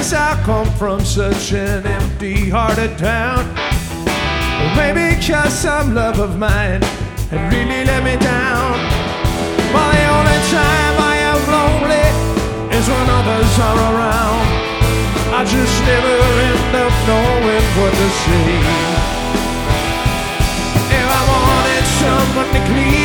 'cause I come from such an empty-hearted town. Or maybe 'cause some love of mine had really let me down. Well, the only time I am lonely is when others are around. I just never end up knowing what to say. If I wanted someone to clean